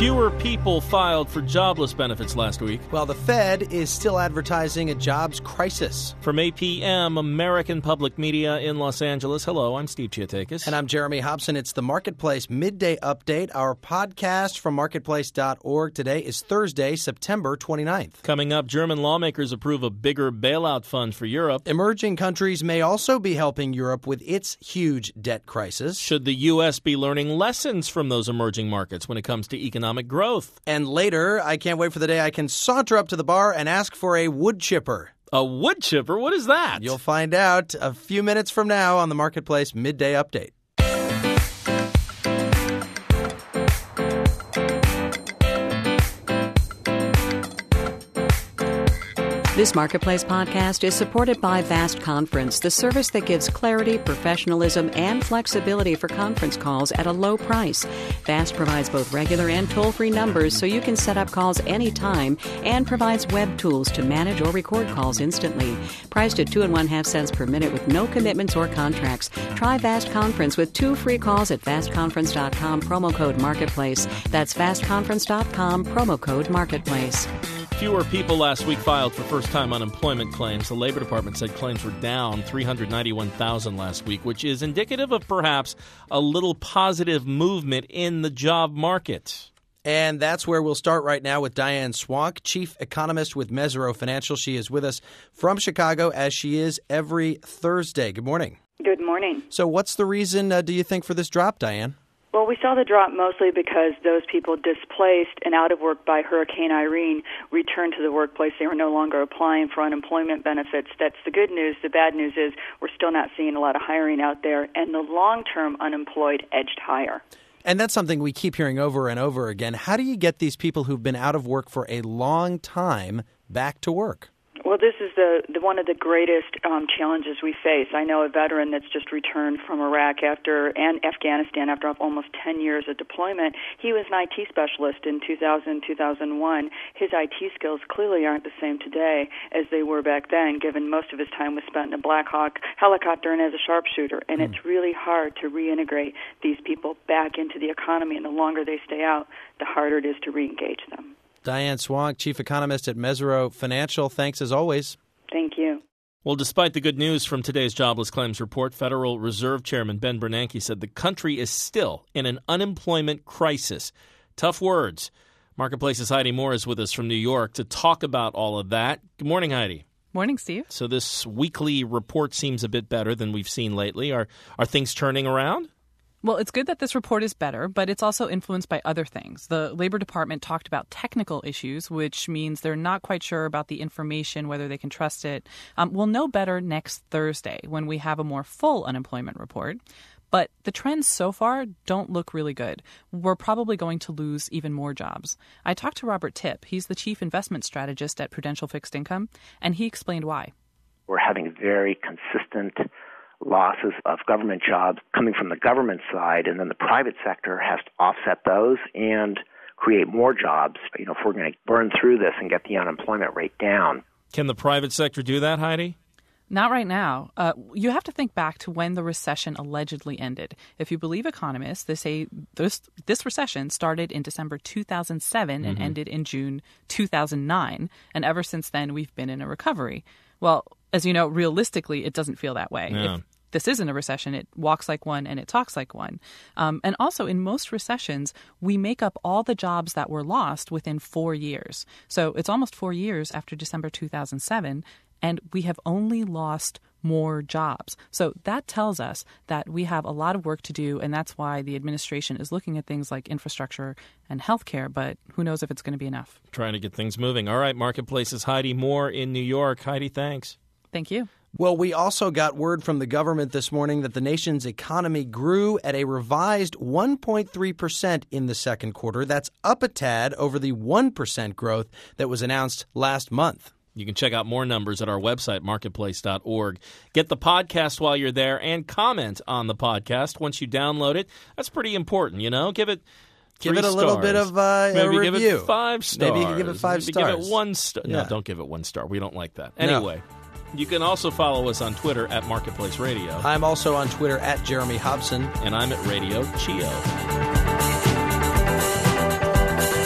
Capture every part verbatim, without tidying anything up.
Fewer people filed for jobless benefits last week. Well, the Fed is still advertising a jobs crisis. From A P M, American Public Media in Los Angeles. Hello, I'm Steve Chiatakis. And I'm Jeremy Hobson. It's the Marketplace Midday Update. Our podcast from marketplace dot org today is Thursday, September twenty-ninth. Coming up, German lawmakers approve a bigger bailout fund for Europe. Emerging countries may also be helping Europe with its huge debt crisis. Should the U S be learning lessons from those emerging markets when it comes to economic growth? And later, I can't wait for the day I can saunter up to the bar and ask for a wood chipper. A wood chipper? What is that? You'll find out a few minutes from now on the Marketplace Midday Update. This Marketplace podcast is supported by Vast Conference, the service that gives clarity, professionalism, and flexibility for conference calls at a low price. Vast provides both regular and toll-free numbers so you can set up calls anytime and provides web tools to manage or record calls instantly. Priced at two and one half cents per minute with no commitments or contracts. Try Vast Conference with two free calls at vast conference dot com, promo code Marketplace. That's vast conference dot com, promo code Marketplace. Fewer people last week filed for first-time unemployment claims. The Labor Department said claims were down three hundred ninety-one thousand last week, which is indicative of perhaps a little positive movement in the job market. And that's where we'll start right now with Diane Swonk, chief economist with Mesirow Financial. She is with us from Chicago, as she is every Thursday. Good morning. Good morning. So what's the reason, uh, do you think, for this drop, Diane? Well, we saw the drop mostly because those people displaced and out of work by Hurricane Irene returned to the workplace. They were no longer applying for unemployment benefits. That's the good news. The bad news is we're still not seeing a lot of hiring out there, and the long-term unemployed edged higher. And that's something we keep hearing over and over again. How do you get these people who've been out of work for a long time back to work? Well, this is the, the one of the greatest um, challenges we face. I know a veteran that's just returned from Iraq after and Afghanistan after almost ten years of deployment. He was an I T specialist in two thousand, two thousand one. His I T skills clearly aren't the same today as they were back then, given most of his time was spent in a Black Hawk helicopter and as a sharpshooter. And mm. it's really hard to reintegrate these people back into the economy, and the longer they stay out, the harder it is to reengage them. Diane Swonk, chief economist at Mesirow Financial. Thanks as always. Thank you. Well, despite the good news from today's jobless claims report, Federal Reserve Chairman Ben Bernanke said the country is still in an unemployment crisis. Tough words. Marketplace's Heidi Moore is with us from New York to talk about all of that. Good morning, Heidi. Morning, Steve. So this weekly report seems a bit better than we've seen lately. Are are things turning around? Well, it's good that this report is better, but it's also influenced by other things. The Labor Department talked about technical issues, which means they're not quite sure about the information, whether they can trust it. Um, we'll know better next Thursday when we have a more full unemployment report. But the trends so far don't look really good. We're probably going to lose even more jobs. I talked to Robert Tipp. He's the chief investment strategist at Prudential Fixed Income, and he explained why. We're having very consistent losses of government jobs coming from the government side, and then the private sector has to offset those and create more jobs, you know, if we're going to burn through this and get the unemployment rate down. Can the private sector do that, Heidi? Not right now. Uh, you have to think back to when the recession allegedly ended. If you believe economists, they say this, this recession started in December two thousand seven and mm-hmm. ended in June two thousand nine, and ever since then we've been in a recovery. Well, as you know, realistically, it doesn't feel that way. Yeah. If this isn't a recession, it walks like one and it talks like one. Um, and also, in most recessions, we make up all the jobs that were lost within four years. So it's almost four years after December two thousand seven, and we have only lost more jobs. So that tells us that we have a lot of work to do, and that's why the administration is looking at things like infrastructure and healthcare, but who knows if it's going to be enough. Trying to get things moving. All right, Marketplace's Heidi Moore in New York. Heidi, thanks. Thank you. Well, we also got word from the government this morning that the nation's economy grew at a revised one point three percent in the second quarter. That's up a tad over the one percent growth that was announced last month. You can check out more numbers at our website, marketplace dot org. Get the podcast while you're there and comment on the podcast once you download it. That's pretty important, you know. Give it Give it a stars. little bit of uh, Maybe a review. give it five stars. Maybe you can give it five Maybe stars. give it one star. Yeah. No, don't give it one star. We don't like that. Anyway. No. You can also follow us on Twitter at Marketplace Radio. I'm also on Twitter at Jeremy Hobson. And I'm at Radio Chio.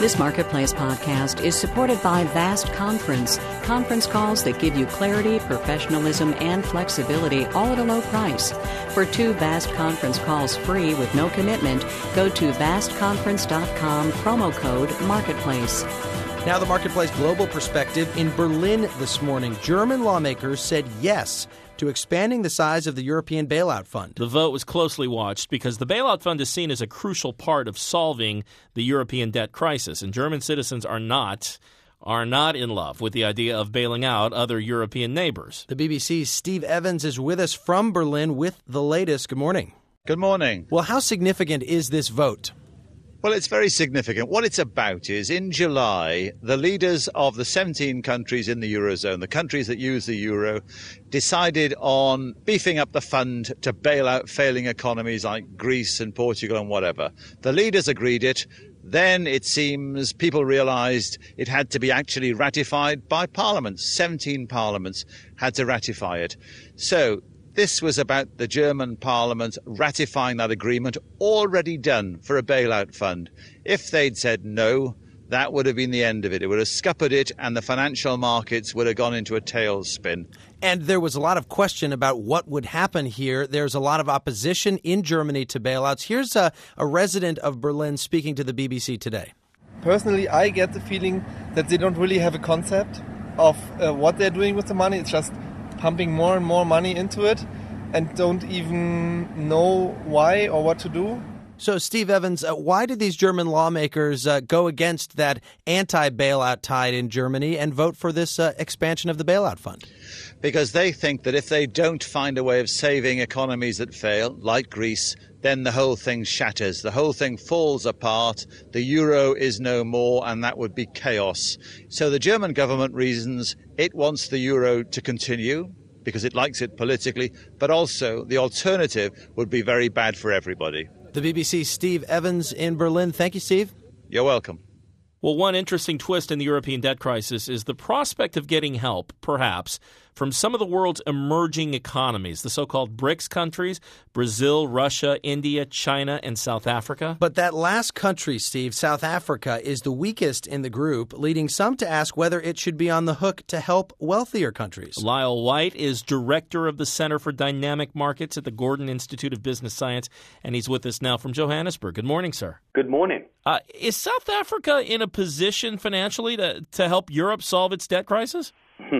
This Marketplace podcast is supported by Vast Conference. Conference calls that give you clarity, professionalism, and flexibility all at a low price. For two Vast Conference calls free with no commitment, go to vast conference dot com, promo code Marketplace. Now the Marketplace Global Perspective. In Berlin this morning, German lawmakers said yes to expanding the size of the European bailout fund. The vote was closely watched because the bailout fund is seen as a crucial part of solving the European debt crisis, and German citizens are not are not in love with the idea of bailing out other European neighbors. The B B C's Steve Evans is with us from Berlin with the latest. Good morning. Good morning. Well, how significant is this vote? Well, it's very significant. What it's about is, in July, the leaders of the seventeen countries in the Eurozone, the countries that use the euro, decided on beefing up the fund to bail out failing economies like Greece and Portugal and whatever. The leaders agreed it. Then, it seems, people realised it had to be actually ratified by parliaments. seventeen parliaments had to ratify it. So, this was about the German parliament ratifying that agreement already done for a bailout fund. If they'd said no, that would have been the end of it. It would have scuppered it and the financial markets would have gone into a tailspin. And there was a lot of question about what would happen here. There's a lot of opposition in Germany to bailouts. Here's a, a resident of Berlin speaking to the B B C today. Personally, I get the feeling that they don't really have a concept of uh, what they're doing with the money. It's just pumping more and more money into it and don't even know why or what to do. So, Steve Evans, uh, why did these German lawmakers uh, go against that anti-bailout tide in Germany and vote for this uh, expansion of the bailout fund? Because they think that if they don't find a way of saving economies that fail, like Greece, then the whole thing shatters. The whole thing falls apart. The euro is no more, and that would be chaos. So the German government reasons it wants the euro to continue because it likes it politically, but also the alternative would be very bad for everybody. The B B C's Steve Evans in Berlin. Thank you, Steve. You're welcome. Well, one interesting twist in the European debt crisis is the prospect of getting help, perhaps, from some of the world's emerging economies, the so-called BRICS countries, Brazil, Russia, India, China, and South Africa. But that last country, Steve, South Africa, is the weakest in the group, leading some to ask whether it should be on the hook to help wealthier countries. Lyle White is director of the Center for Dynamic Markets at the Gordon Institute of Business Science, and he's with us now from Johannesburg. Good morning, sir. Good morning. Uh, is South Africa in a position financially to, to help Europe solve its debt crisis?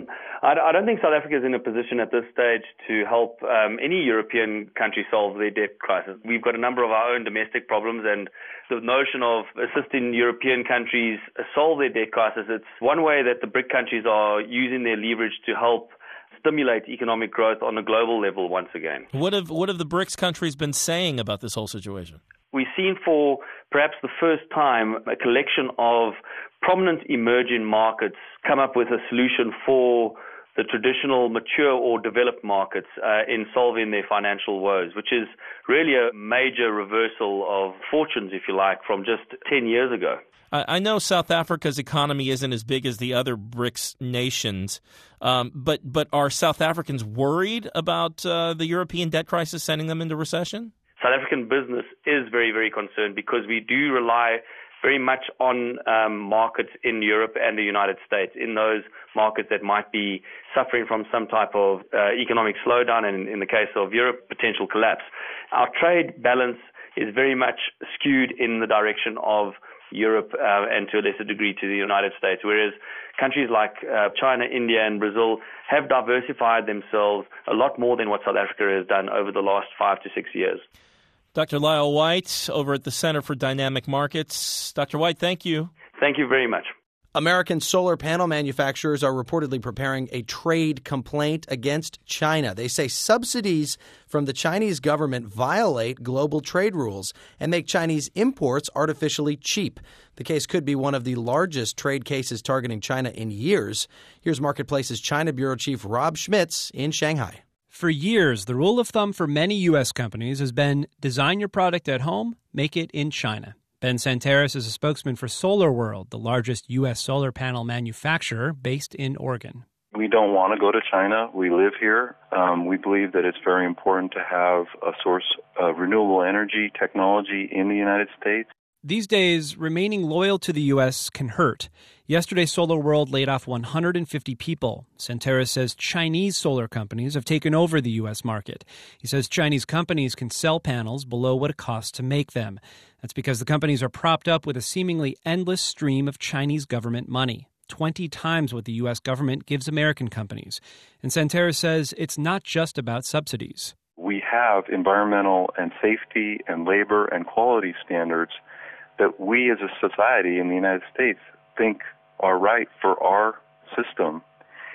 I don't think South Africa is in a position at this stage to help um, any European country solve their debt crisis. We've got a number of our own domestic problems, and the notion of assisting European countries solve their debt crisis, it's one way that the BRIC countries are using their leverage to help stimulate economic growth on a global level once again. What have, what have the BRICS countries been saying about this whole situation? We've seen for perhaps the first time a collection of prominent emerging markets come up with a solution for the traditional mature or developed markets uh, in solving their financial woes, which is really a major reversal of fortunes, if you like, from just ten years ago. I know South Africa's economy isn't as big as the other BRICS nations, um, but but are South Africans worried about uh, the European debt crisis sending them into recession? South African business is very, very concerned because we do rely very much on um, markets in Europe and the United States, in those markets that might be suffering from some type of uh, economic slowdown, and in the case of Europe, potential collapse. Our trade balance is very much skewed in the direction of Europe uh, and to a lesser degree to the United States, whereas countries like uh, China, India, and Brazil have diversified themselves a lot more than what South Africa has done over the last five to six years. Doctor Lyle White over at the Center for Dynamic Markets. Doctor White, thank you. Thank you very much. American solar panel manufacturers are reportedly preparing a trade complaint against China. They say subsidies from the Chinese government violate global trade rules and make Chinese imports artificially cheap. The case could be one of the largest trade cases targeting China in years. Here's Marketplace's China Bureau Chief Rob Schmitz in Shanghai. For years, the rule of thumb for many U S companies has been design your product at home, make it in China. Ben Santeris is a spokesman for SolarWorld, the largest U S solar panel manufacturer based in Oregon. We don't want to go to China. We live here. Um, we believe that it's very important to have a source of renewable energy technology in the United States. These days, remaining loyal to the U S can hurt. Yesterday, SolarWorld laid off one hundred fifty people. Santeris says Chinese solar companies have taken over the U S market. He says Chinese companies can sell panels below what it costs to make them. That's because the companies are propped up with a seemingly endless stream of Chinese government money, twenty times what the U S government gives American companies. And Santeris says it's not just about subsidies. We have environmental and safety and labor and quality standards that we as a society in the United States think are right for our system,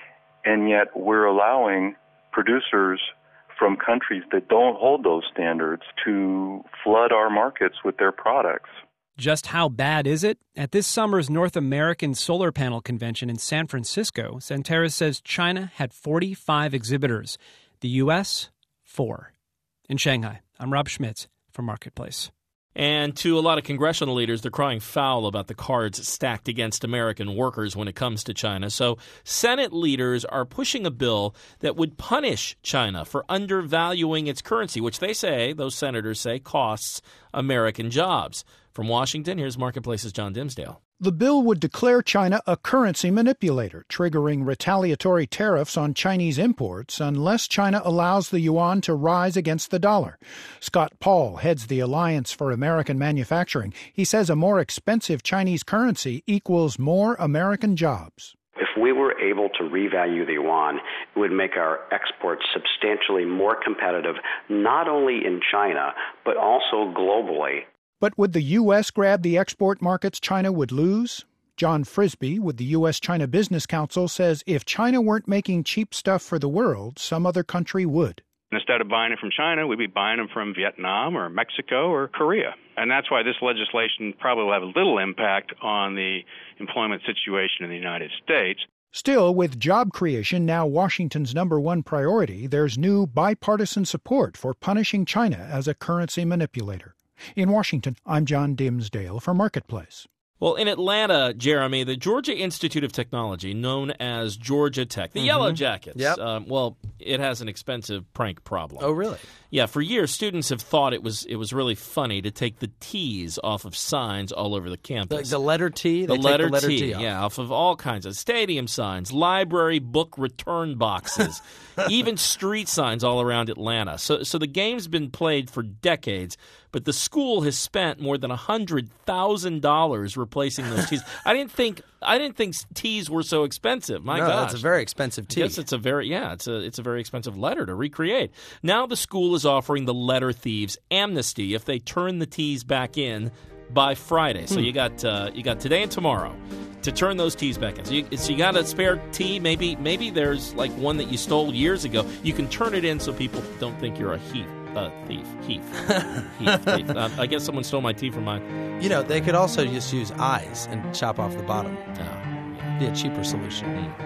and yet we're allowing producers from countries that don't hold those standards to flood our markets with their products. Just how bad is it? At this summer's North American Solar Panel Convention in San Francisco, Santeris says China had forty-five exhibitors, the U S, four. In Shanghai, I'm Rob Schmitz for Marketplace. And to a lot of congressional leaders, they're crying foul about the cards stacked against American workers when it comes to China. So Senate leaders are pushing a bill that would punish China for undervaluing its currency, which they say, those senators say, costs American jobs. From Washington, here's Marketplace's John Dimsdale. The bill would declare China a currency manipulator, triggering retaliatory tariffs on Chinese imports unless China allows the yuan to rise against the dollar. Scott Paul heads the Alliance for American Manufacturing. He says a more expensive Chinese currency equals more American jobs. If we were able to revalue the yuan, it would make our exports substantially more competitive, not only in China, but also globally. But would the U S grab the export markets China would lose? John Frisby with the U S China Business Council says if China weren't making cheap stuff for the world, some other country would. Instead of buying it from China, we'd be buying them from Vietnam or Mexico or Korea. And that's why this legislation probably will have a little impact on the employment situation in the United States. Still, with job creation now Washington's number one priority, there's new bipartisan support for punishing China as a currency manipulator. In Washington, I'm John Dimsdale for Marketplace. Well, in Atlanta, Jeremy, the Georgia Institute of Technology, known as Georgia Tech, the mm-hmm. Yellow Jackets, yep. um, well, it has an expensive prank problem. Oh, really? Yeah, for years, students have thought it was it was really funny to take the T's off of signs all over the campus. The, the letter T? The they letter, take the letter T, T off. yeah, off of all kinds of stadium signs, library book return boxes, even street signs all around Atlanta. So, so the game's been played for decades, but the school has spent more than one hundred thousand dollars replacing those T's. I didn't think I didn't think T's were so expensive. My no, gosh. that's a very expensive T. Yes, it's a very yeah, it's a it's a very expensive letter to recreate. Now the school is offering the letter thieves amnesty if they turn the T's back in by Friday. So hmm. you got uh, you got today and tomorrow to turn those T's back in. So you, so you got a spare T. Maybe maybe there's like one that you stole years ago. You can turn it in so people don't think you're a thief. Uh, thief, Heath, Heath, thief. Uh, I guess someone stole my tea from mine. You know, they could also just use eyes and chop off the bottom. Oh, yeah. Be a cheaper solution. Mm.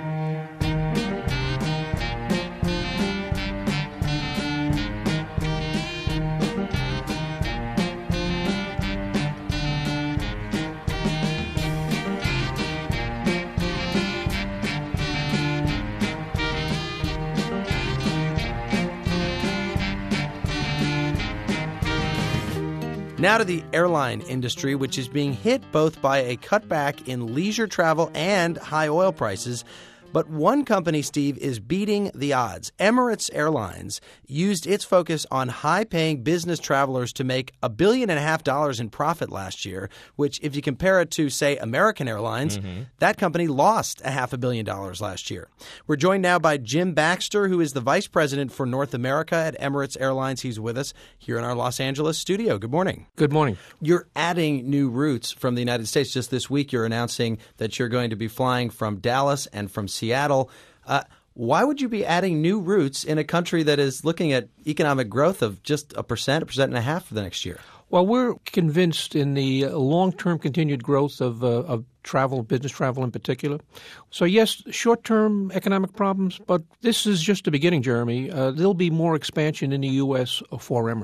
Now to the airline industry, which is being hit both by a cutback in leisure travel and high oil prices. But one company, Steve, is beating the odds. Emirates Airlines used its focus on high-paying business travelers to make a billion and a half dollars in profit last year, which if you compare it to, say, American Airlines, mm-hmm. that company lost a half a billion dollars last year. We're joined now by Jim Baxter, who is the vice president for North America at Emirates Airlines. He's with us here in our Los Angeles studio. Good morning. Good morning. You're adding new routes from the United States. Just this week, you're announcing that you're going to be flying from Dallas and from Seattle. Uh, why would you be adding new routes in a country that is looking at economic growth of just a percent, a percent and a half for the next year? Well, we're convinced in the long-term continued growth of, uh, of travel, business travel in particular. So, yes, short-term economic problems, but this is just the beginning, Jeremy. Uh, there'll be more expansion in the U S for Emirates.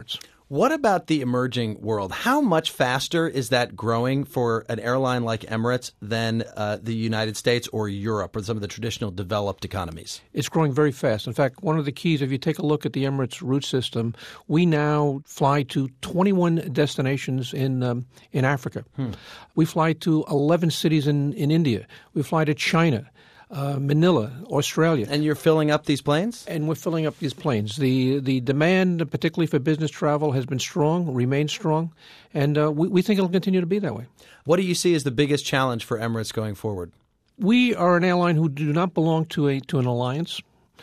What about the emerging world? How much faster is that growing for an airline like Emirates than uh, the United States or Europe or some of the traditional developed economies? It's growing very fast. In fact, one of the keys, if you take a look at the Emirates route system, we now fly to twenty-one destinations in um, in Africa. Hmm. We fly to eleven cities in, in India. We fly to China. Uh, Manila, Australia. And you're filling up these planes? And we're filling up these planes. The the demand, particularly for business travel, has been strong, remains strong, and uh, we, we think it'll continue to be that way. What do you see as the biggest challenge for Emirates going forward? We are an airline who do not belong to a to an alliance.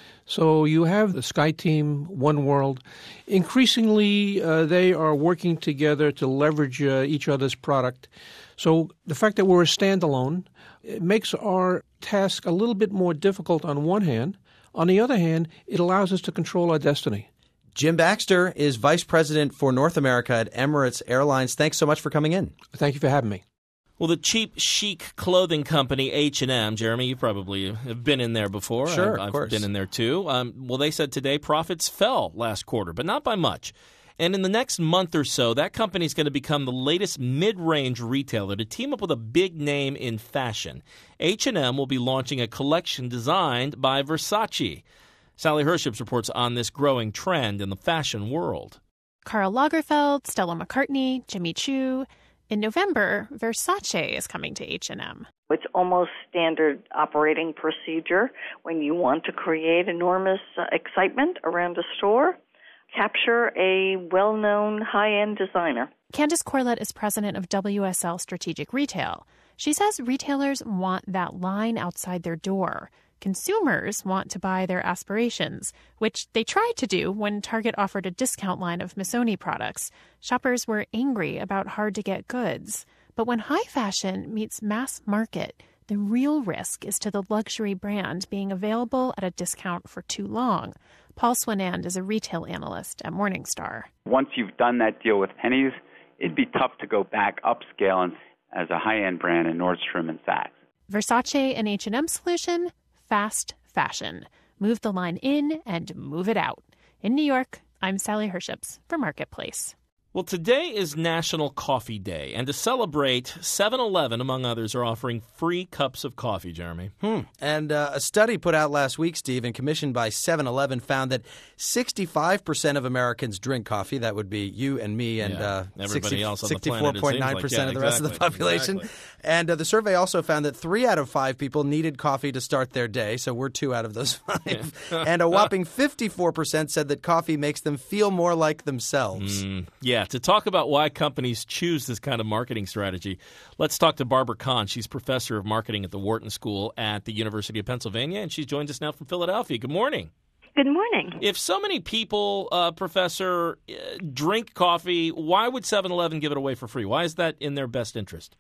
So you have the SkyTeam, One World. Increasingly, uh, they are working together to leverage uh, each other's product. So the fact that we're a standalone, it makes our task a little bit more difficult on one hand. On the other hand, it allows us to control our destiny. Jim Baxter is Vice President for North America at Emirates Airlines. Thanks so much for coming in. Thank you for having me. Well, the cheap chic clothing company H and M, Jeremy, you probably have been in there before. Sure, I've, of course. I've been in there too. Um, well, they said today profits fell last quarter, but not by much. And in the next month or so, that company is going to become the latest mid-range retailer to team up with a big name in fashion. H and M will be launching a collection designed by Versace. Sally Herships reports on this growing trend in the fashion world. Karl Lagerfeld, Stella McCartney, Jimmy Choo. In November, Versace is coming to H and M. It's almost standard operating procedure when you want to create enormous uh, excitement around a store. Capture a well-known high-end designer. Candace Corlett is president of W S L Strategic Retail. She says retailers want that line outside their door. Consumers want to buy their aspirations, which they tried to do when Target offered a discount line of Missoni products. Shoppers were angry about hard-to-get goods. But when high fashion meets mass market, the real risk is to the luxury brand being available at a discount for too long. Paul Swinand is a retail analyst at Morningstar. Once you've done that deal with Pennies, it'd be tough to go back upscale and, as a high-end brand in Nordstrom and Saks. Versace and H and M solution? Fast fashion. Move the line in and move it out. In New York, I'm Sally Herships for Marketplace. Well, today is National Coffee Day, and to celebrate, seven eleven, among others, are offering free cups of coffee, Jeremy. Hmm. And uh, a study put out last week, Steve, and commissioned by seven eleven found that sixty-five percent of Americans drink coffee. That would be you and me and yeah. uh, Everybody else on the planet, sixty-four point nine percent like. yeah, of the rest exactly. of the population. Exactly. And uh, the survey also found that three out of five people needed coffee to start their day, so we're two out of those five. Yeah. And a whopping fifty-four percent said that coffee makes them feel more like themselves. Mm, yeah, to talk about why companies choose this kind of marketing strategy, let's talk to Barbara Kahn. She's professor of marketing at the Wharton School at the University of Pennsylvania, and she joins us now from Philadelphia. Good morning. Good morning. If so many people, uh, Professor, uh, drink coffee, why would seven eleven give it away for free? Why is that in their best interest?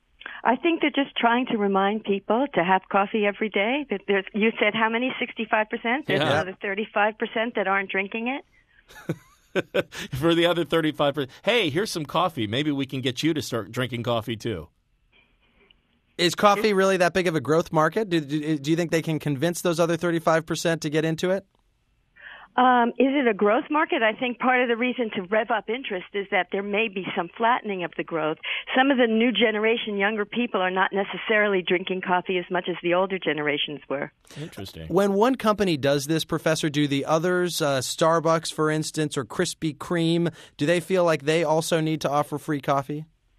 I think they're just trying to remind people to have coffee every day. That there's, you said how many? sixty-five percent? There's Yeah. another thirty-five percent that aren't drinking it. For the other thirty-five percent, hey, here's some coffee. Maybe we can get you to start drinking coffee too. Is coffee really that big of a growth market? Do, do, do you think they can convince those other thirty-five percent to get into it? Um, is it a growth market? I think part of the reason to rev up interest is that there may be some flattening of the growth. Some of the new generation, younger people, are not necessarily drinking coffee as much as the older generations were. Interesting. When one company does this, Professor, do the others, uh, Starbucks, for instance, or Krispy Kreme, do they feel like they also need to offer free coffee?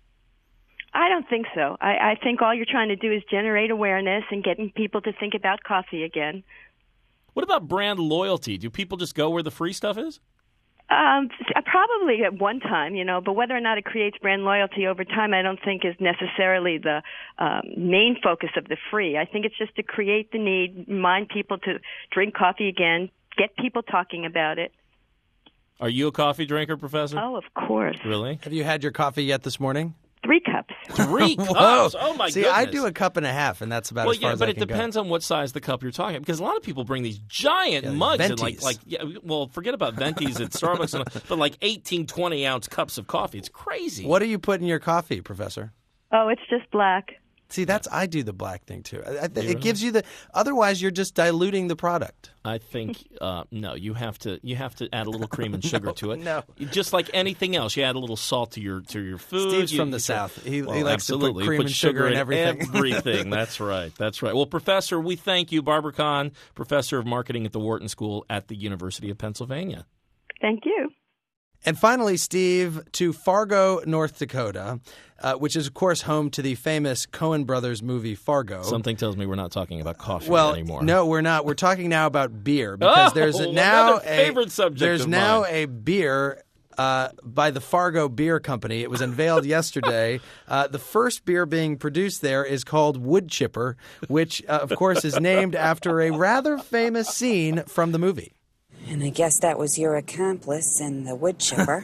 I don't think so. I, I think all you're trying to do is generate awareness and getting people to think about coffee again. What about brand loyalty? Do people just go where the free stuff is? Um, probably at one time, you know, but whether or not it creates brand loyalty over time, I don't think is necessarily the um, main focus of the free. I think it's just to create the need, remind people to drink coffee again, get people talking about it. Are you a coffee drinker, Professor? Oh, of course. Really? Have you had your coffee yet this morning? Three cups. Three cups? Oh, my See, goodness. I do a cup and a half, and that's about well, as far yeah, as but I it can depends go. on what size the cup you're talking about. Because a lot of people bring these giant Yeah, mugs. And Ventis. like, like, yeah, well, forget about Ventis at Starbucks, and, but like eighteen, twenty ounce cups of coffee. It's crazy. What do you put in your coffee, Professor? Oh, it's just black. See, that's I do the black thing too. I, I, it really? gives you the. Otherwise, you're just diluting the product. I think uh, no. You have to you have to add a little cream and sugar no, to it. No, just like anything else, you add a little salt to your to your food. Steve's you, from the you South. He, well, he likes absolutely. to put cream put and sugar in in everything. Everything. That's right. That's right. Well, Professor, we thank you, Barbara Kahn, Professor of Marketing at the Wharton School at the University of Pennsylvania. Thank you. And finally, Steve, to Fargo, North Dakota, uh, which is, of course, home to the famous Coen Brothers movie Fargo. Something tells me we're not talking about coffee well, anymore. No, we're not. We're talking now about beer because oh, there's a, now a favorite subject. There's of now mine. a beer uh, by the Fargo Beer Company. It was unveiled yesterday. Uh, the first beer being produced there is called Wood Chipper, which, uh, of course, is named after a rather famous scene from the movie. And I guess that was your accomplice and the wood chipper.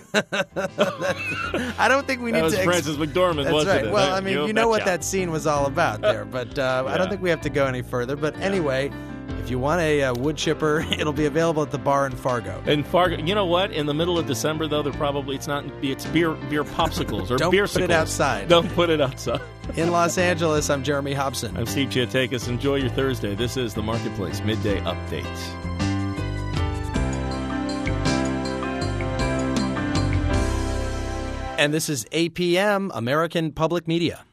I don't think we need that was to. Ex- Frances McDormand, That's wasn't right. it? Well, I mean, you, you know what betcha. that scene was all about there, but uh, yeah. I don't think we have to go any further. But anyway, if you want a uh, wood chipper, it'll be available at the bar in Fargo. In Fargo, you know what? In the middle of December, though, they're probably it's not it's beer beer popsicles or don't beer. Don't put it outside. Don't put it outside. In Los Angeles, I'm Jeremy Hobson. I'm Steve Chiatakis. Enjoy your Thursday. This is the Marketplace Midday Update. And this is A P M, American Public Media.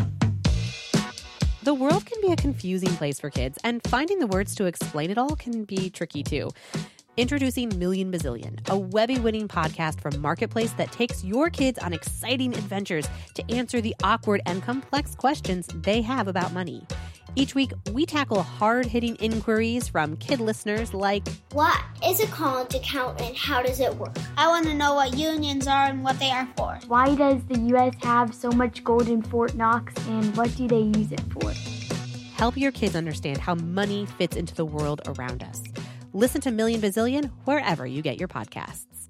The world can be a confusing place for kids, and finding the words to explain it all can be tricky too. Introducing Million Bazillion, a Webby-winning podcast from Marketplace that takes your kids on exciting adventures to answer the awkward and complex questions they have about money. Each week, we tackle hard-hitting inquiries from kid listeners like, what is a college account and how does it work? I want to know what unions are and what they are for. Why does the U S have so much gold in Fort Knox and what do they use it for? Help your kids understand how money fits into the world around us. Listen to Million Bazillion wherever you get your podcasts.